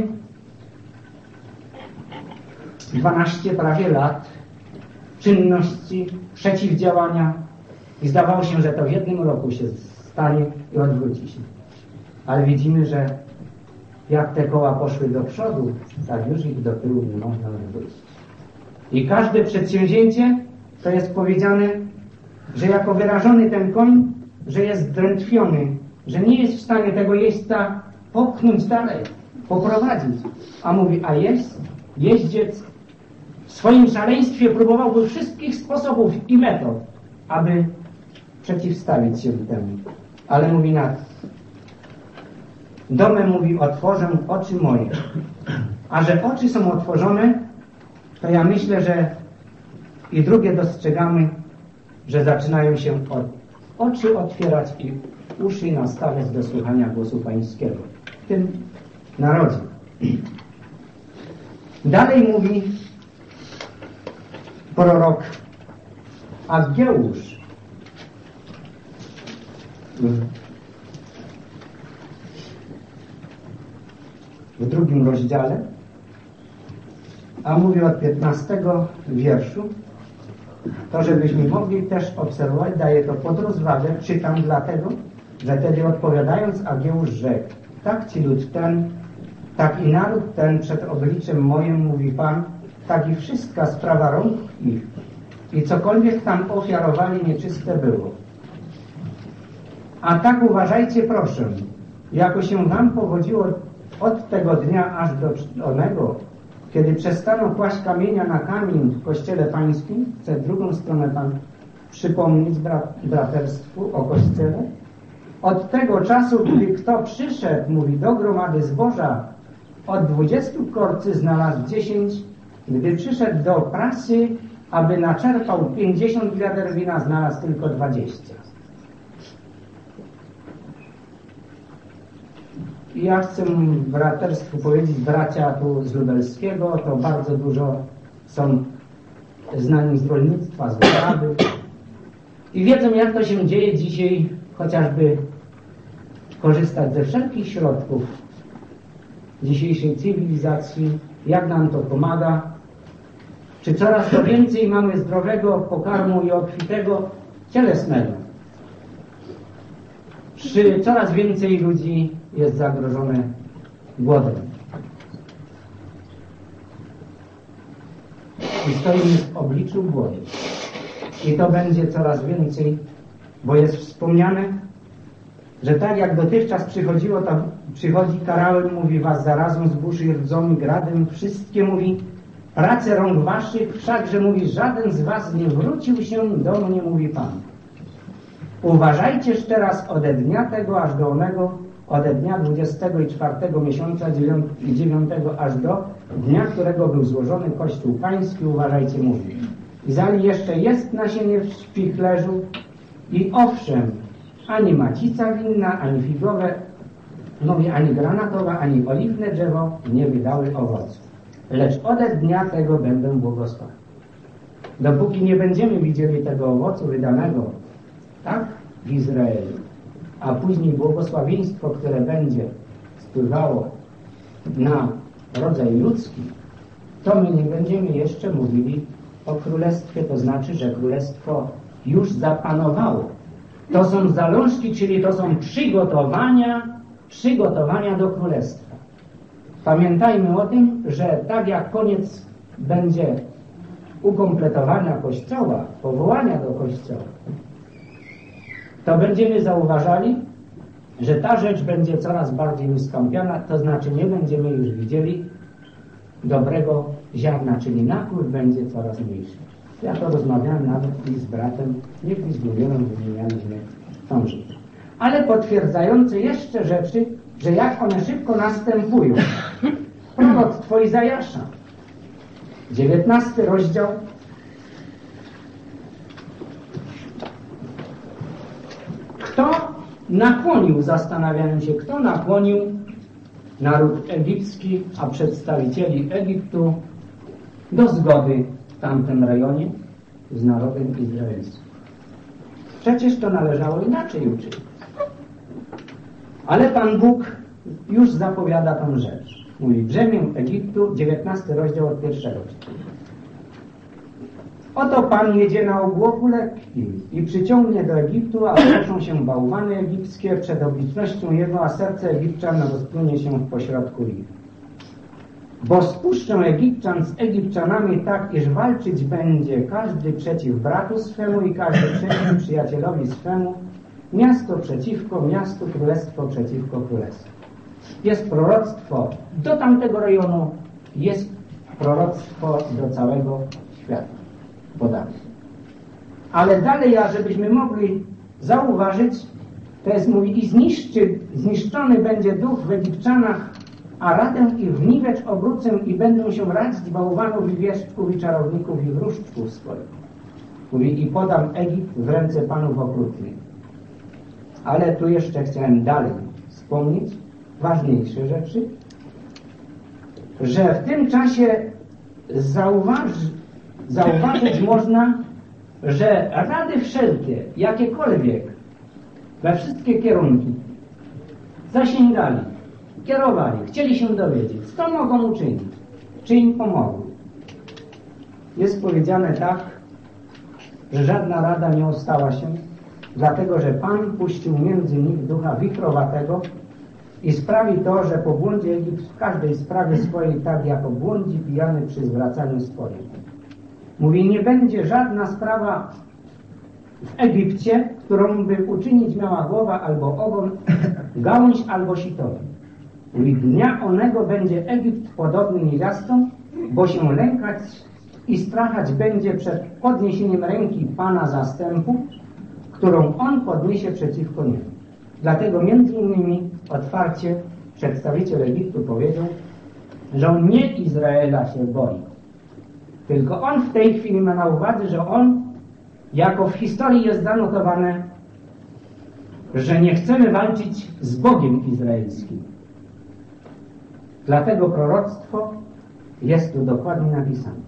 12 prawie lat czynności, przeciwdziałania i zdawało się, że to w jednym roku się stanie i odwróci się. Ale widzimy, że jak te koła poszły do przodu, tak już ich do tyłu nie można odwrócić. I każde przedsięwzięcie to jest powiedziane, że jako wyrażony ten koń, że jest drętwiony, że nie jest w stanie tego jeźdźca popchnąć dalej, poprowadzić. A mówi, a jeździec w swoim szaleństwie próbowałby wszystkich sposobów i metod, aby przeciwstawić się temu. Ale mówi na domem, mówi, otworzę oczy moje. A że oczy są otworzone, to ja myślę, że i drugie dostrzegamy, że zaczynają się oczy otwierać i uszy nastawiać do słuchania głosu Pańskiego w tym narodzie. Dalej mówi prorok Ageusz w 2 rozdziale, a mówi od 15 wierszu, to żebyśmy mogli też obserwować, daje to pod rozwagę, czytam dlatego, że wtedy odpowiadając Ageusz rzekł, tak ci lud ten, tak i naród ten przed obliczem moim, mówi Pan, tak i wszystka sprawa rąk ich i cokolwiek tam ofiarowali nieczyste było. A tak uważajcie proszę, jako się wam powodziło od tego dnia aż do onego, kiedy przestano kłaść kamienia na kamień w Kościele Pańskim, chcę drugą stronę Pan przypomnieć braterstwu o Kościele, od tego czasu, gdy kto przyszedł, mówi, do gromady zboża, od 20 korcy znalazł 10, gdy przyszedł do prasy, aby naczerpał 50 wiader wina, znalazł tylko 20. I ja chcę braterstwu powiedzieć, bracia tu z Lubelskiego, to bardzo dużo są znani z rolnictwa, z uprawy i wiedzą, jak to się dzieje dzisiaj, chociażby korzystać ze wszelkich środków dzisiejszej cywilizacji, jak nam to pomaga, czy coraz to więcej mamy zdrowego pokarmu i obfitego cielesnego, czy coraz więcej ludzi jest zagrożone głodem. I stoimy w obliczu głodu. I to będzie coraz więcej, bo jest wspomniane, że tak jak dotychczas przychodziło, to przychodzi karałem, mówi, was zarazą zbóż i rdzą i gradem, wszystkie, mówi, prace rąk waszych, wszakże, mówi, żaden z was nie wrócił się do mnie, mówi Pan. Uważajcież teraz ode dnia tego aż do onego, ode dnia 24 miesiąca 9 aż do dnia, którego był złożony Kościół Pański, uważajcie, mówi. I zali jeszcze jest nasienie w śpichlerzu i owszem, ani macica winna, ani figowe, mówi, ani granatowa, ani oliwne drzewo nie wydały owocu. Lecz ode dnia tego będę błogosławił. Dopóki nie będziemy widzieli tego owocu wydanego, tak, w Izraelu, a później błogosławieństwo, które będzie spływało na rodzaj ludzki, to my nie będziemy jeszcze mówili o królestwie, to znaczy, że królestwo już zapanowało To są zalążki, czyli to są przygotowania do królestwa. Pamiętajmy o tym, że tak jak koniec będzie ukompletowania Kościoła, powołania do Kościoła, to będziemy zauważali, że ta rzecz będzie coraz bardziej uskąpiona, to znaczy nie będziemy już widzieli dobrego ziarna, czyli nakład będzie coraz mniejszy. Ja to rozmawiałem nawet i z bratem, nie z Gulierem, wymienialiśmy tą rzecz. Ale potwierdzające jeszcze rzeczy, że jak one szybko następują. Proroctwo Izajasza, 19 rozdział. Kto nakłonił, zastanawiałem się, kto nakłonił naród egipski, a przedstawicieli Egiptu do zgody w tamtym rejonie z narodem izraelskim. Przecież to należało inaczej uczynić. Ale Pan Bóg już zapowiada tą rzecz. Mówi, brzemię Egiptu, 19 rozdział od 1. Oto Pan jedzie na obłoku lekkim i przyciągnie do Egiptu, a poruszą się bałwany egipskie przed obliczością Jego, a serce Egipczan rozpłynie się w pośrodku ich. Bo spuszczę Egipczan z Egipczanami tak, iż walczyć będzie każdy przeciw bratu swemu i każdy przeciw przyjacielowi swemu, miasto przeciwko miastu, królestwo przeciwko królestwu. Jest proroctwo do tamtego rejonu, jest proroctwo do całego świata podane. Ale dalej, żebyśmy mogli zauważyć, to jest, mówi, i zniszczony będzie duch w Egipczanach, a radę ich w niwecz obrócę i będą się radzić bałwanów i wieszczków i czarowników i wróżczków swoich. Mówi, i podam Egipt w ręce panów okrutnych. Ale tu jeszcze chciałem dalej wspomnieć ważniejsze rzeczy, że w tym czasie zauważyć można, że rady wszelkie, jakiekolwiek, we wszystkie kierunki zasięgali, kierowali, chcieli się dowiedzieć, co mogą uczynić, czy im pomogły. Jest powiedziane tak, że żadna rada nie ostała się, dlatego że Pan puścił między nich ducha wichrowatego i sprawi to, że pobłądzi Egipt w każdej sprawie swojej, tak jak obłądzi pijany przy zwracaniu swoim. Mówi, nie będzie żadna sprawa w Egipcie, którą by uczynić miała głowa albo ogon, gałąź albo sitowi. Mówi, dnia onego będzie Egipt podobny niewiastom, bo się lękać i strachać będzie przed podniesieniem ręki Pana zastępu, którą On podniesie przeciwko niemu. Dlatego między innymi otwarcie przedstawiciel Egiptu powiedział, że on nie Izraela się boi, tylko on w tej chwili ma na uwadze, że on, jako w historii jest zanotowane, że nie chcemy walczyć z Bogiem izraelskim. Dlatego proroctwo jest tu dokładnie napisane.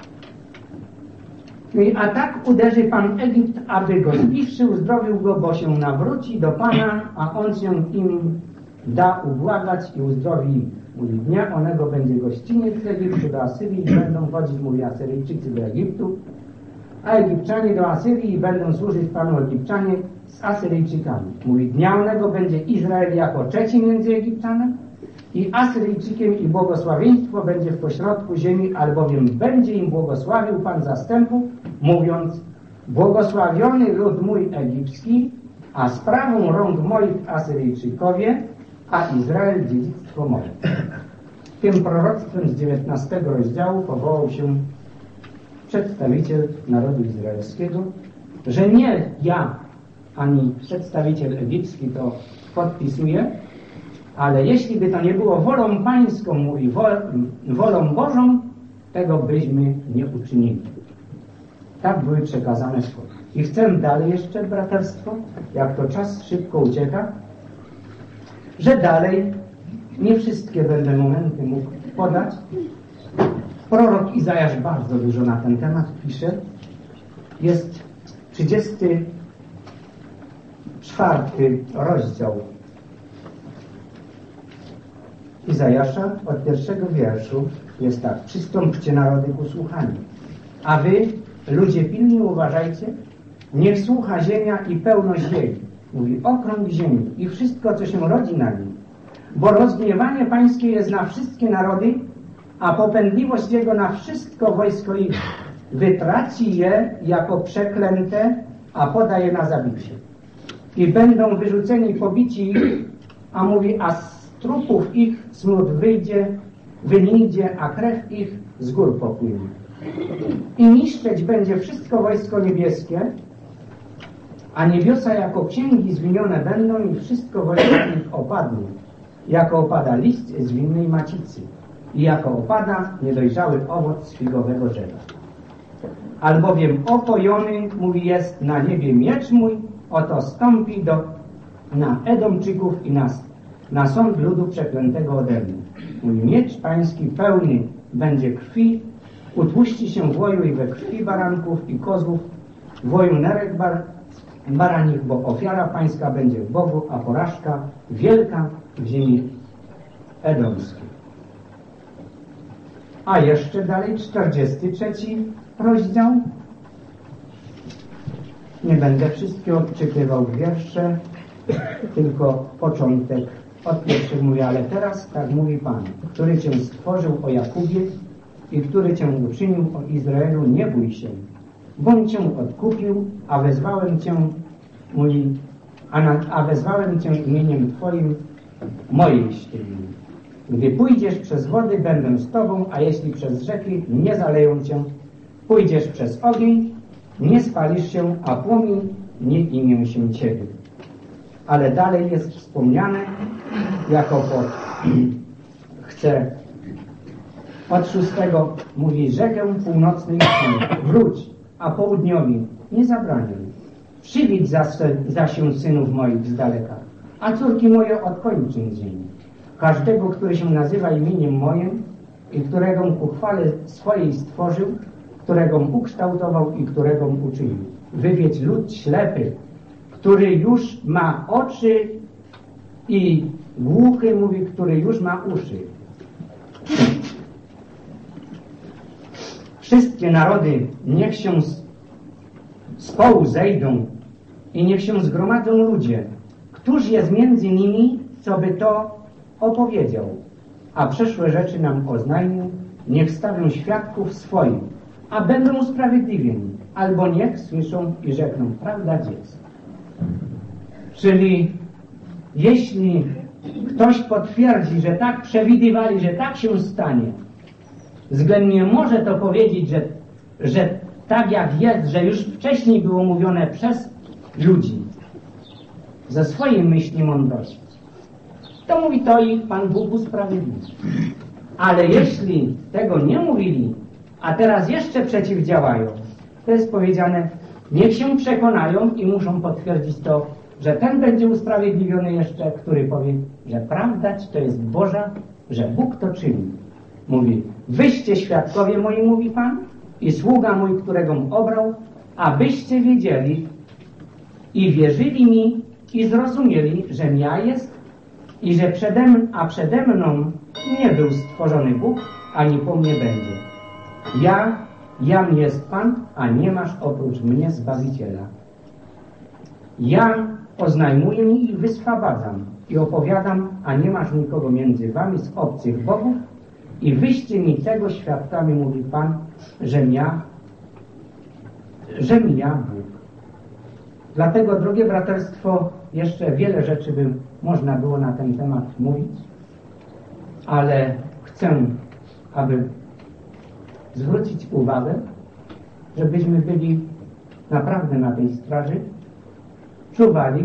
A tak uderzy Pan Egipt, aby go zbiwszy, uzdrowił go, bo się nawróci do Pana, a On się im da ubłagać i uzdrowi. Mówi, dnia onego będzie gościniec w Egipcie do Asyrii i będą chodzić, mówi, Asyryjczycy do Egiptu, a Egipczanie do Asyrii i będą służyć Panu Egipczanie z Asyryjczykami. Mówi, dnia onego będzie Izrael jako trzeci między Egipczanem i Asyryjczykiem i błogosławieństwo będzie w pośrodku ziemi, albowiem będzie im błogosławił Pan zastępów, mówiąc, błogosławiony lud mój egipski, a sprawą rąk moich Asyryjczykowie, a Izrael dziedzictwo moje. Tym proroctwem z 19 rozdziału powołał się przedstawiciel narodu izraelskiego, że nie ja, ani przedstawiciel egipski to podpisuje, ale jeśli by to nie było wolą pańską, mówi, wolą Bożą, tego byśmy nie uczynili. Tak były przekazane słowa. I chcę dalej jeszcze, braterstwo, jak to czas szybko ucieka, że dalej, nie wszystkie będę momenty mógł podać. Prorok Izajasz bardzo dużo na ten temat pisze. Jest 34 rozdział Izajasza od 1 wierszu. Jest tak: przystąpcie narody ku słuchaniu, a wy, ludzie pilni, uważajcie, Niech słucha ziemia i pełność jej. Mówi okrąg ziemi i wszystko, co się rodzi na nim. Bo rozgniewanie Pańskie jest na wszystkie narody, a popędliwość Jego na wszystko wojsko ich. Wytraci je jako przeklęte, a poda je na zabicie. I będą wyrzuceni i pobici ich, a mówi, a z trupów ich smród wynijdzie, a krew ich z gór popłynie. I niszczeć będzie wszystko wojsko niebieskie, a niebiosa jako księgi zwinione będą i wszystko wojsko ich opadnie, jako opada list z winnej macicy i jako opada niedojrzały owoc figowego drzewa. Albowiem opojony, mówi, jest na niebie miecz mój, oto stąpi na Edomczyków i na sąd ludu przeklętego ode mnie. Mój miecz pański pełny będzie krwi, utłuści się w woju i we krwi baranków i kozłów, w woju nerek baranich, bo ofiara pańska będzie w Bogu, a porażka wielka w ziemi edomskiej. A jeszcze dalej 43 rozdział. Nie będę wszystkiego odczytywał w wiersze, tylko początek. Od pierwszych mówi, ale teraz tak mówi Pan, który Cię stworzył o Jakubie i który Cię uczynił o Izraelu, nie bój się, bom Cię odkupił, a wezwałem Cię imieniem Twoim, mojej ścieżki. Gdy pójdziesz przez wody, będę z Tobą, a jeśli przez rzeki, nie zaleją Cię. Pójdziesz przez ogień, nie spalisz się, a płomień nie imię się Ciebie. Ale dalej jest wspomniane, jako chce od 6 mówi, rzekę północnej wróć, a południowi nie zabraniaj. Przywidź za się synów moich z daleka, a córki moje od kończyn ziemi. Każdego, który się nazywa imieniem moim i którego ku chwale swojej stworzył, którego ukształtował i którego uczynił. Wywiedź lud ślepy, który już ma oczy i głuchy, mówi, który już ma uszy. Wszystkie narody niech się z połu zejdą i niech się zgromadzą ludzie. Któż jest między nimi, co by to opowiedział? A przeszłe rzeczy nam oznajmił, niech stawią świadków swoich, a będą usprawiedliwieni, albo niech słyszą i rzekną, prawda jest. Czyli jeśli ktoś potwierdzi, że tak przewidywali, że tak się stanie, względnie może to powiedzieć, że tak jak jest, że już wcześniej było mówione przez ludzi, ze swojej myśli mądrości, to mówi, to ich Pan Bóg usprawiedliwi. Ale jeśli tego nie mówili, a teraz jeszcze przeciwdziałają, to jest powiedziane, niech się przekonają i muszą potwierdzić to, że ten będzie usprawiedliwiony jeszcze, który powie, że prawda to jest Boża, że Bóg to czyni. Mówi, wyście świadkowie moi, mówi Pan, i sługa mój, którego obrał, abyście wiedzieli i wierzyli mi i zrozumieli, żem ja jest i że przede mną nie był stworzony Bóg, ani po mnie będzie. Jam jest Pan, a nie masz oprócz mnie Zbawiciela. Ja oznajmuję i wyswabadzam i opowiadam, a nie masz nikogo między wami z obcych bogów i wyście mi tego świadkami, mówi Pan, żem ja Bóg. Dlatego, drogie braterstwo, jeszcze wiele rzeczy by można było na ten temat mówić, ale chcę, aby zwrócić uwagę, żebyśmy byli naprawdę na tej straży, czuwali,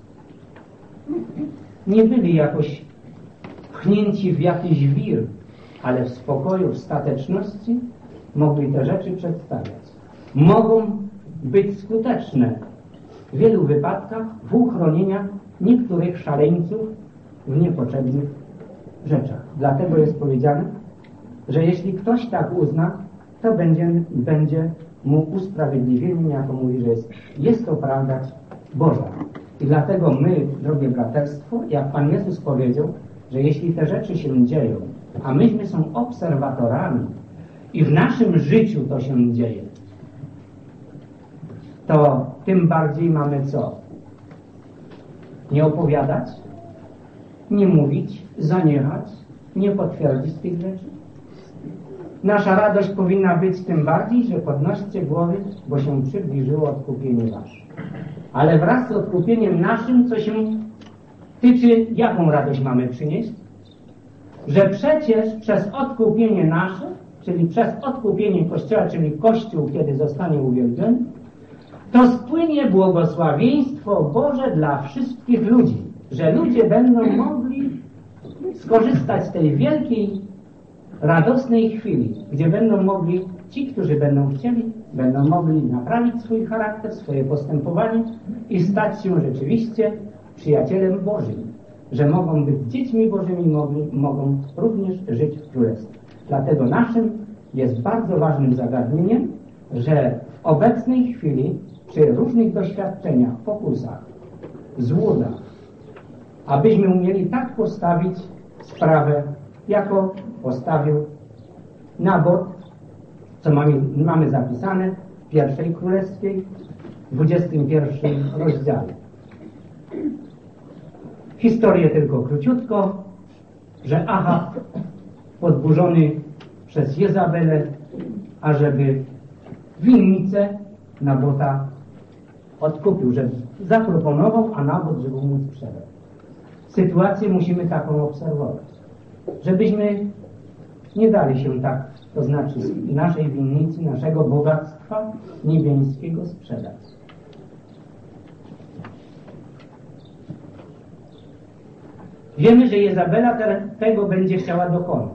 nie byli jakoś pchnięci w jakiś wir, ale w spokoju, w stateczności mogli te rzeczy przedstawiać. Mogą być skuteczne w wielu wypadkach w uchronieniu niektórych szaleńców w niepotrzebnych rzeczach. Dlatego jest powiedziane, że jeśli ktoś tak uzna, to będzie mu usprawiedliwienie, jako mówi, że jest to prawda Boża. I dlatego my, drogie braterstwo, jak Pan Jezus powiedział, że jeśli te rzeczy się dzieją, a myśmy są obserwatorami i w naszym życiu to się dzieje, to tym bardziej mamy co? Nie opowiadać, nie mówić, zaniechać, nie potwierdzić tych rzeczy. Nasza radość powinna być tym bardziej, że podnoście głowy, bo się przybliżyło odkupienie wasze. Ale wraz z odkupieniem naszym, co się tyczy, jaką radość mamy przynieść? Że przecież przez odkupienie nasze, czyli przez odkupienie Kościoła, czyli Kościół, kiedy zostanie uwielbiony, to spłynie błogosławieństwo Boże dla wszystkich ludzi, że ludzie będą mogli skorzystać z tej wielkiej, radosnej chwili, gdzie będą mogli, ci, którzy będą chcieli, będą mogli naprawić swój charakter, swoje postępowanie i stać się rzeczywiście przyjacielem Bożym, że mogą być dziećmi Bożymi, mogą również żyć w Królestwie. Dlatego naszym jest bardzo ważnym zagadnieniem, że w obecnej chwili przy różnych doświadczeniach, pokusach, złudach, abyśmy umieli tak postawić sprawę, jako postawił Nabot, co mamy zapisane w pierwszej królewskiej, 21 rozdziale. Historię tylko króciutko, że Ahab podburzony przez Jezabelę, ażeby winnicę Nabota odkupił, żeby zaproponował, a Nabot, żeby mu sprzedał. Sytuację musimy taką obserwować, żebyśmy nie dali się tak, to znaczy z naszej winnicy, naszego bogactwa niebiańskiego sprzedać. Wiemy, że Jezabela tego będzie chciała dokonać.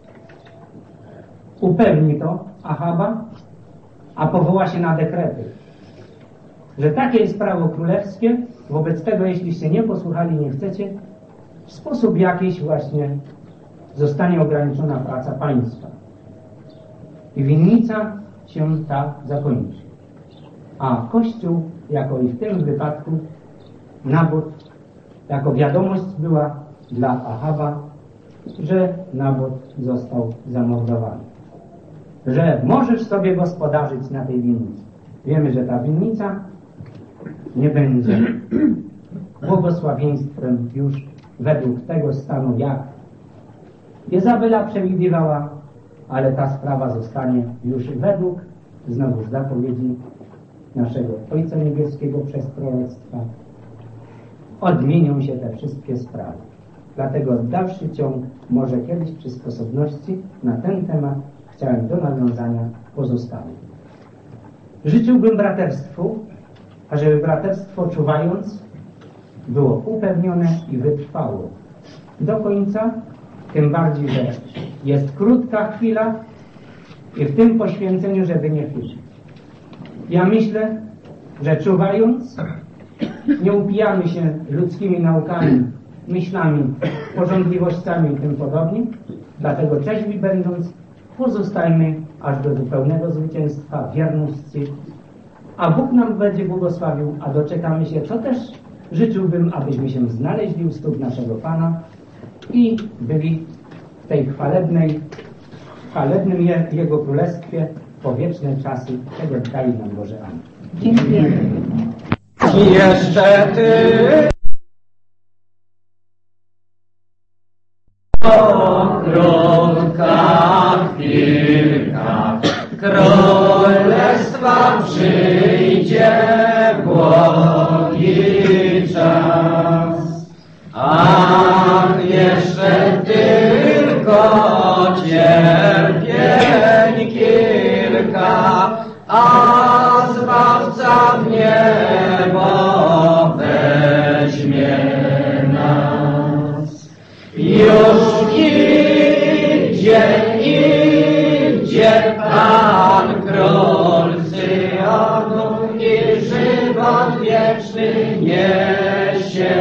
Upewni to Ahaba, a powoła się na dekrety, że takie jest prawo królewskie, wobec tego, jeśliście nie posłuchali, nie chcecie, w sposób jakiś właśnie zostanie ograniczona praca państwa. I winnica się ta zakończy. A Kościół, jako i w tym wypadku, Nabot, jako wiadomość była dla Ahaba, że Nabot został zamordowany. Że możesz sobie gospodarzyć na tej winnicy. Wiemy, że ta winnica nie będzie błogosławieństwem już według tego stanu, jak Jezabela przewidywała, ale ta sprawa zostanie już według znowu zapowiedzi naszego Ojca Niebieskiego przez proroctwa. Odmienią się te wszystkie sprawy. Dlatego dalszy ciąg może kiedyś przy sposobności na ten temat chciałem do nawiązania pozostawić. Życzyłbym braterstwu, ażeby braterstwo czuwając było upewnione i wytrwało do końca, tym bardziej, że jest krótka chwila i w tym poświęceniu, żeby nie chybić. Ja myślę, że czuwając nie upijamy się ludzkimi naukami, myślami, pożądliwościami i tym podobnie, dlatego trzeźwi będąc pozostajmy aż do zupełnego zwycięstwa wierności, a Bóg nam będzie błogosławił, a doczekamy się, co też życzyłbym, abyśmy się znaleźli u stóp naszego Pana i byli w tej chwalebnym Jego Królestwie po wieczne czasy, czego dali nam Boże. Amen. Dziękujemy. I jeszcze Ty, o krótka chwilka, królestwa przyjdzie błogi czas. Ach, jeszcze tylko cierpień kilka, a Zbawca w niebo weźmie nas. Już idzie Pan Król Syjonu i żywot wieczny niesie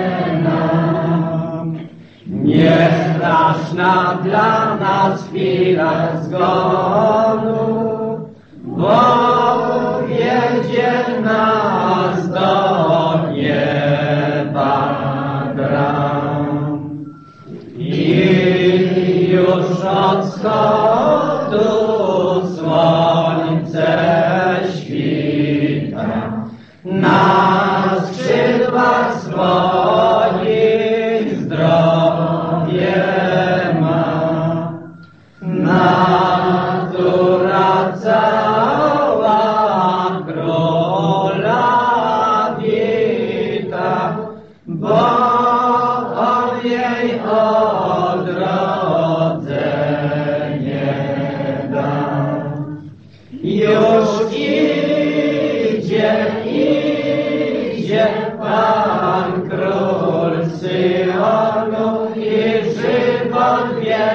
nam. Nie straszna dla nas chwila zgonu, bo wiedzie nas do nieba bram. I już od wschodu słońce świta,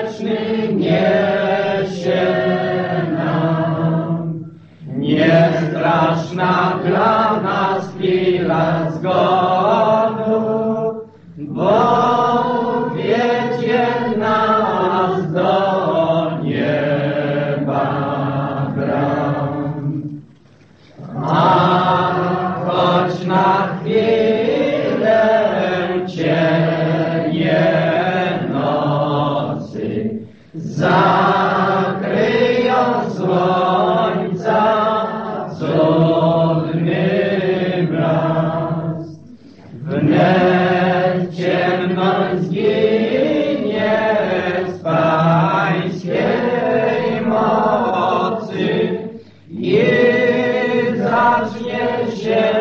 wieczny niesie nam. Nie straszna dla nas chwila zgonu, bo wiedzie nas do nieba bram. A choć na chwilę cienie nocy zakryją słońca cudny blask, wnet ciemność zginie z Pańskiej mocy i zacznie się